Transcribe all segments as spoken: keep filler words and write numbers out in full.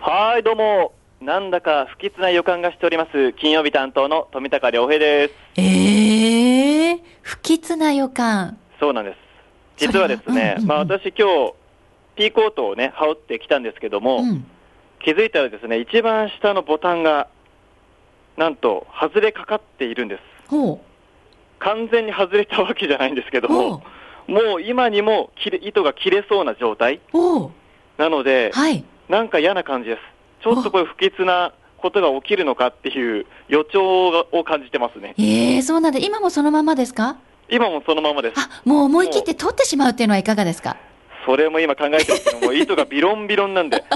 はい、どうも。なんだか不吉な予感がしております。金曜日担当の富高良平です。 えー、不吉な予感。 そうなんです。実はですね、 うんうんうん、 まあ私今日、ピーコートをね、羽織ってきたんですけども、うん、気づいたらですね、一番下のボタンが、なんと外れかかっているんです。 ほう。 完全に外れたわけじゃないんですけども、もう今にも切れ糸が切れそうな状態なので、はい、なんか嫌な感じです。ちょっとこれ不吉なことが起きるのかっていう予兆を感じてますね。 えー、そうなんで、今もそのままですか？ 今もそのままです。 あ、もう思い切って取ってしまうっていうのはいかがですか？ それも今考えてるんですけども、糸がビロンビロンなんで。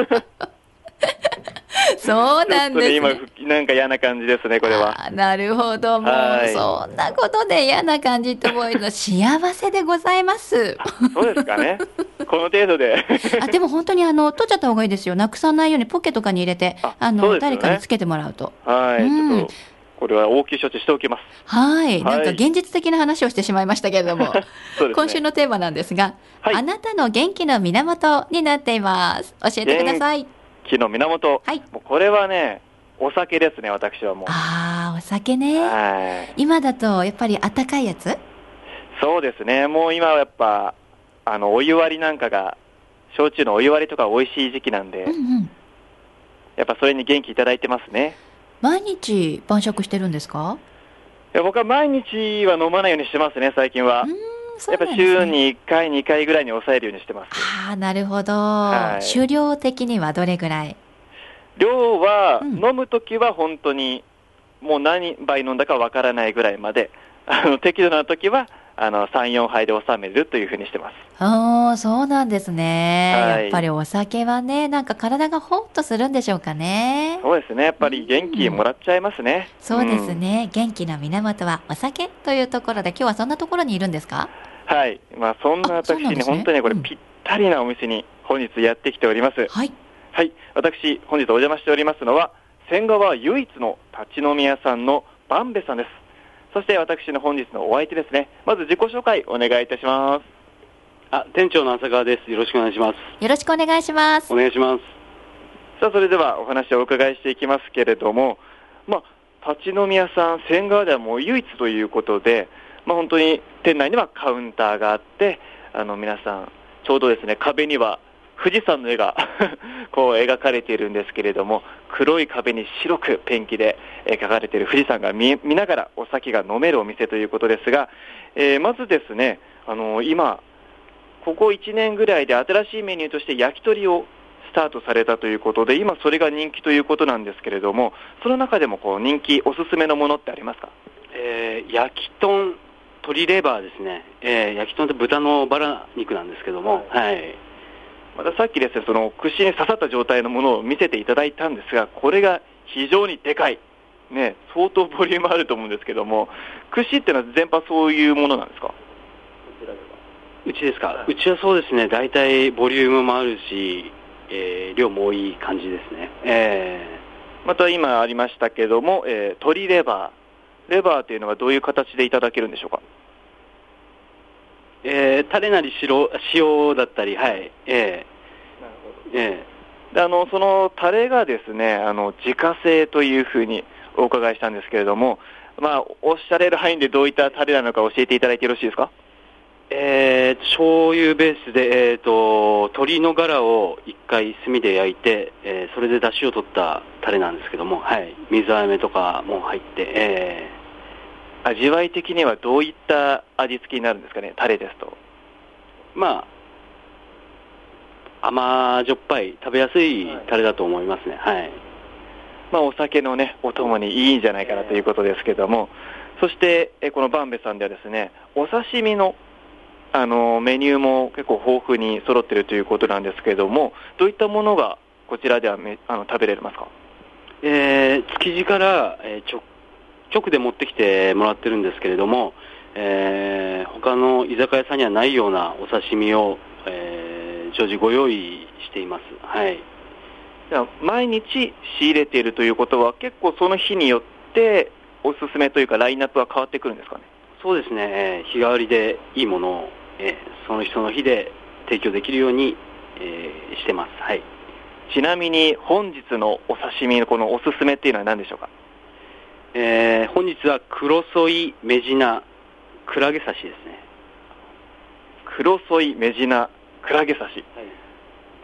そうなんですね。 ちょっとね、今、なんか嫌な感じですね、これは。 あ、なるほど。もう、そんなことで嫌な感じと思えるの幸せでございます。 そうですかね。この程度で。 あ、でも本当にあの、取っちゃった方がいいですよ。なくさないようにポッケとかに入れて、あ, あの、ね、誰かにつけてもらうと。 はい、うん、ちょっと、これは応急処置しておきます。 はい。なんか現実的な話をしてしまいましたけれども、そうですね、今週のテーマなんですが、はい、あなたの元気の源になっています。教えてください。 元気の源。はい。もうこれはね、お酒ですね、私はもう。 ああ、お酒ね。 はい。 今だと、やっぱりあったかいやつ？ そうですね。もう今はやっぱ、あの、お湯割りなんかが、焼酎のお湯割りとか美味しい時期なんで、うんうん、やっぱそれに元気いただいてますね。 毎日晩酌してるんですか？ いや、僕は毎日は飲まないようにしてますね、最近は。うんやっぱ週にいっかい、にかいぐらいに抑えるようにしてます。 ああ、なるほど。はい、酒量的にはどれぐらい？ 量は、うん、飲むときは本当に、もう何杯飲んだかわからないぐらいまで、あの適度なときはあのさん、よんはいで収めるというふうにしてます。 ああ、そうなんですね、はい。やっぱりお酒はね、なんか体がホッとするんでしょうかね。 そうですね。やっぱり元気もらっちゃいますね。 うん、そうですね、うん。元気の源はお酒というところで、今日はそんなところにいるんですか？ はい。まあそんな私に、ね、本当にこれぴったりなお店に本日やってきております。 はい。 はい。私、本日お邪魔しておりますのは、仙川唯一の立ち飲み屋さんのバンベさんです。そして私の本日のお相手ですね。まず自己紹介お願いいたします。 あ、店長の浅川です。よろしくお願いします。 よろしくお願いします。 お願いします。 さあ、それではお話をお伺いしていきますけれども、まあ、立ち飲み屋さん、仙川ではもう唯一ということで、まあ、本当に店内にはカウンターがあって、あの皆さん、ちょうどですね、壁には富士山の絵がこう描かれているんですけれども、黒い壁に白くペンキで描かれている富士山が 見, 見ながらお酒が飲めるお店ということですが、えー、まずですね、あのー、今ここいちねんぐらいで新しいメニューとして焼き鳥をスタートされたということで、今それが人気ということなんですけれども、その中でもこう人気おすすめのものってありますか？ えー、焼き豚、鶏レバーですね、えー、焼き豚って豚のバラ肉なんですけども、はい、はい、 またさっきですね、その串に刺さった状態のものを見せていただいたんですが、これが非常にでかい、ね、相当ボリュームあると思うんですけども、串っていうのは全般そういうものなんですか？ うちですか、はい、うちはそうですね、大体ボリュームもあるし、えー、量も多い感じですね。えー、また今ありましたけども、えー、鶏レバー、レバーというのはどういう形でいただけるんでしょうか？ えー、タレなり白塩だったり、はい、えー、なるほど、えー、であのそのタレがですね、あの自家製というふうにお伺いしたんですけれども、まあ、おっしゃれる範囲でどういったタレなのか教えていただいてよろしいですか？ えー、醤油ベースで、えーと、鶏のガラを一回炭で焼いて、えー、それで出汁を取ったタレなんですけども、はい、水飴とかも入って、えー、味わい的にはどういった味付けになるんですかね、タレですと？ まあ、甘じょっぱい、食べやすいタレだと思いますね。はい、 まあ、お酒のね、お供にいいんじゃないかなということですけども、えー、そして、えこのバンベさんではですね、お刺身のあのメニューも結構豊富に揃っているということなんですけれども、どういったものがこちらではめあの食べれますか？ えー、築地から、えー、直, 直で持ってきてもらってるんですけれども、えー、他の居酒屋さんにはないようなお刺身を、えー、常時ご用意しています。はい。 じゃあ毎日仕入れているということは、結構その日によっておすすめというかラインナップは変わってくるんですかね？ そうですね、えー、日替わりでいいものを、えー、その日その日で提供できるように、えー、してます。はい。 ちなみに本日のお刺身のこのおすすめっていうのは何でしょうか？ えー、本日は黒ソイ、メジナ、クラゲ刺しですね。 黒ソイ、メジナ、クラゲ刺し、はい、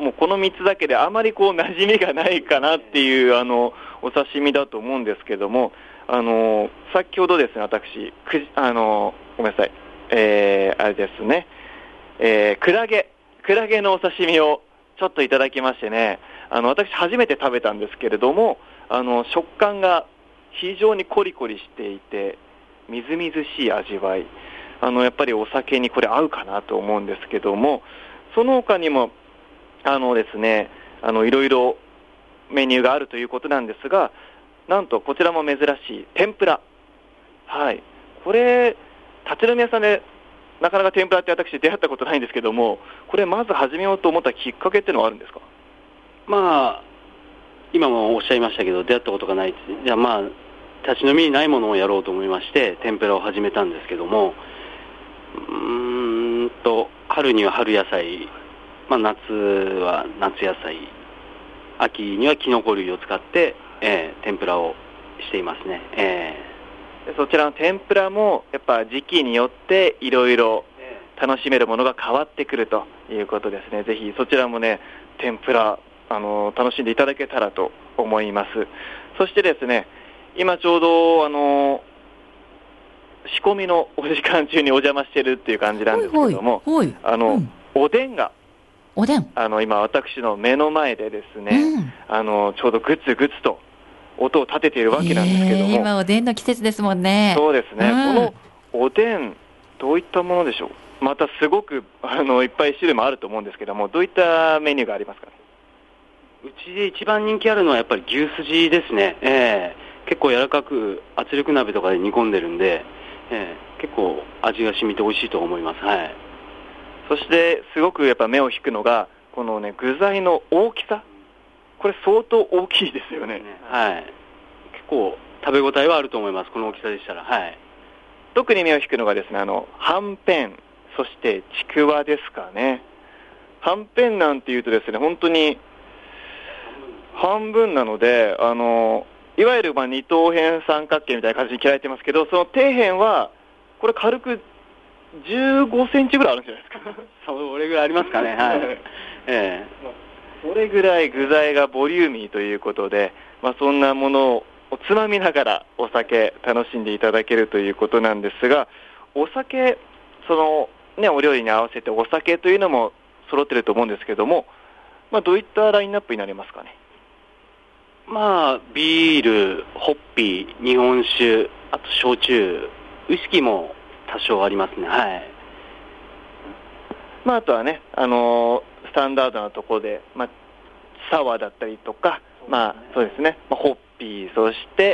もうこのみっつだけであまりこう馴染みがないかなっていうあのお刺身だと思うんですけども、あの先ほどですね、私くあのごめんなさい、えー、あれですね、えー、クラゲクラゲのお刺身をちょっといただきましてね、あの私初めて食べたんですけれども、あの食感が非常にコリコリしていてみずみずしい味わい、あのやっぱりお酒にこれ合うかなと思うんですけども、その他にもあのですね、あのいろいろメニューがあるということなんですが、なんとこちらも珍しい天ぷら、はい、これ立ち飲み屋さんでなかなか天ぷらって私出会ったことないんですけども、これまず始めようと思ったきっかけっていうのはあるんですか？ まあ今もおっしゃいましたけど、出会ったことがない。じゃあまあ立ち飲みにないものをやろうと思いまして天ぷらを始めたんですけども、うーんと春には春野菜、まあ、夏は夏野菜、秋にはキノコ類を使って、えー、天ぷらをしていますね。えー、そちらの天ぷらもやっぱ時期によっていろいろ楽しめるものが変わってくるということですね。ぜひそちらもね、天ぷらあの楽しんでいただけたらと思います。そしてですね、今ちょうどあの仕込みのお時間中にお邪魔してるっていう感じなんですけども、 ほいほいほい、 あの、うん、おでんがおでんあの今私の目の前でですね、うん、あのちょうどグツグツと音を立てているわけなんですけども、 今おでんの季節ですもんね。 そうですね、 うん、 このおでんどういったものでしょう？またすごくあのいっぱい種類もあると思うんですけども、どういったメニューがありますかね？ うちで一番人気あるのはやっぱり牛すじですね。えー、結構柔らかく圧力鍋とかで煮込んでるんで、えー、結構味が染みて美味しいと思います。はい。 そしてすごくやっぱ目を引くのがこのね、具材の大きさ、これ相当大きいですよね。 はい。結構食べ応えはあると思います、この大きさでしたら。はい。 特に目を引くのがですね、あのはんぺん、そしてちくわですかね。はんぺんなんていうとですね、本当に半分なので、あのいわゆるまあ二等辺三角形みたいな感じに切られてますけど、その底辺はこれ軽くじゅうごセンチぐらいあるんじゃないですか。 それぐらいありますかね。はい。えー、それぐらい具材がボリューミーということで、まあ、そんなものをつまみながらお酒楽しんでいただけるということなんですが、お酒、そのね、お料理に合わせてお酒というのも揃ってると思うんですけども、まあ、どういったラインナップになりますかね？ まあビール、ホッピー、日本酒、あと焼酎、ウイスキーも多少ありますね。はい。 まあ、あとはね、あのー、スタンダードなところで、まあ、サワーだったりとか、まあそうですね、まあ、ホッピー、そして、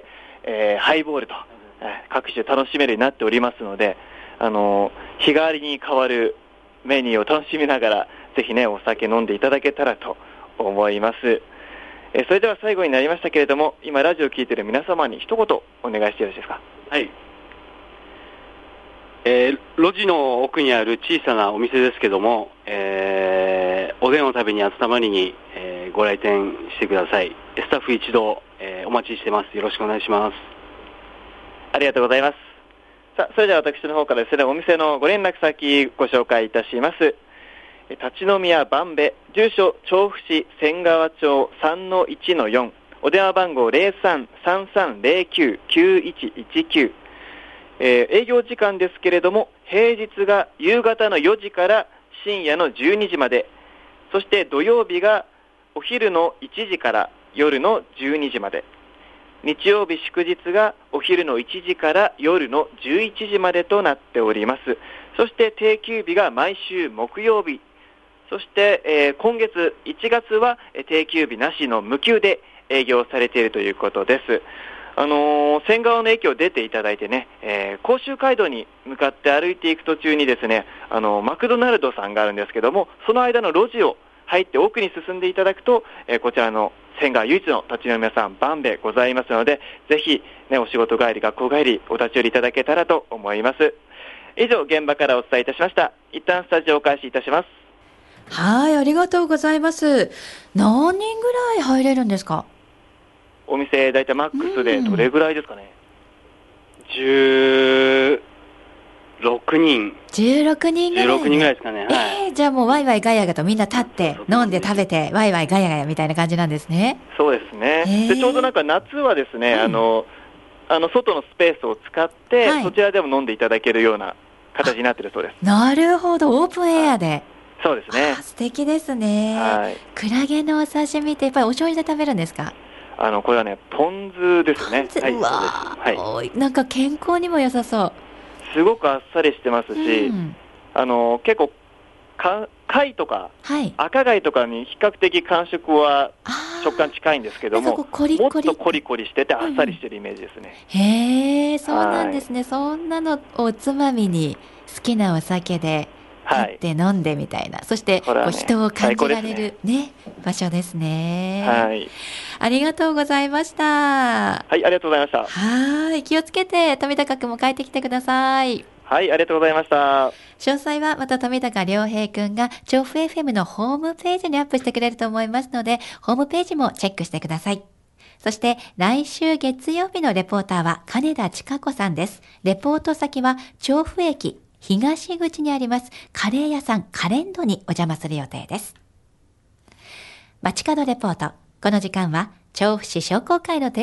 えー、ハイボールと、えー、各種楽しめるようになっておりますので、あのー、日替わりに変わるメニューを楽しみながら、ぜひね、お酒飲んでいただけたらと思います。えー、それでは最後になりましたけれども、今ラジオを聞いている皆様に一言お願いしてよろしいですか？ はい。えー、路地の奥にある小さなお店ですけども、えー、おでんを食べに集まりに、えー、ご来店してください。スタッフ一同、えー、お待ちしてます。よろしくお願いします。 ありがとうございます。さあ、それでは私の方からですね、お店のご連絡先ご紹介いたします。立ち飲み屋バンベ、住所調布市仙川町 さんのいちのよん、お電話番号 ゼロさん さんさんゼロきゅう きゅういちいちきゅう、えー、営業時間ですけれども、平日が夕方のよじから深夜のじゅうにじまで、そして土曜日がお昼のいちじから夜のじゅうにじまで、日曜日祝日がお昼のいちじから夜のじゅういちじまでとなっております。そして定休日が毎週木曜日、そして、えー、今月いちがつは定休日なしの無休で営業されているということです。あのー、仙川の駅を出ていただいてね、えー、甲州街道に向かって歩いていく途中にですね、あのー、マクドナルドさんがあるんですけども、その間の路地を入って奥に進んでいただくと、えー、こちらの仙川唯一の立ち飲み屋さんバンベございますので、ぜひ、ね、お仕事帰り学校帰りお立ち寄りいただけたらと思います。以上、現場からお伝えいたしました。一旦スタジオを開始いたします。 はい、ありがとうございます。何人ぐらい入れるんですか？ お店、だいたいマックスでどれぐらいですかね？ じゅうろくにん。 じゅうろくにんぐらい。 じゅうろくにんぐらいですかね。はい。 えー、じゃあもうワイワイガヤガヤとみんな立って、飲んで食べて、ワイワイガヤガヤみたいな感じなんですね。 そうですね。で、ちょうどなんか夏はですね、うん、あの、あの、外のスペースを使って、はい、そちらでも飲んでいただけるような形になってるそうです。 なるほど、オープンエアで。 そうですね。 素敵ですね。 はい。 クラゲのお刺身ってやっぱりお醤油で食べるんですか？ あの、これはね、ポン酢ですよね。 はい、うわー、はい、なんか健康にも良さそう。 すごくあっさりしてますし、うん、あの、結構、か貝とか、はい、赤貝とかに比較的感触は食感近いんですけども、 コリコリもっとコリコリしててあっさりしてるイメージですね。 うん、へー、そうなんですね。そんなのをおつまみに好きなお酒で買って飲んでみたいな、はい、そしてこう人を感じられる、ねね、場所ですね。 はい。 ありがとうございました。 はい、ありがとうございました。 はい、気をつけて富高くんも帰ってきてください。 はい、ありがとうございました。 詳細はまた富高良平くんが調布 エフエム のホームページにアップしてくれると思いますので、ホームページもチェックしてください。そして来週月曜日のレポーターは金田千佳子さんです。レポート先は調布駅東口にありますカレー屋さんカレンドにお邪魔する予定です。街角レポート。この時間は調布市商工会の提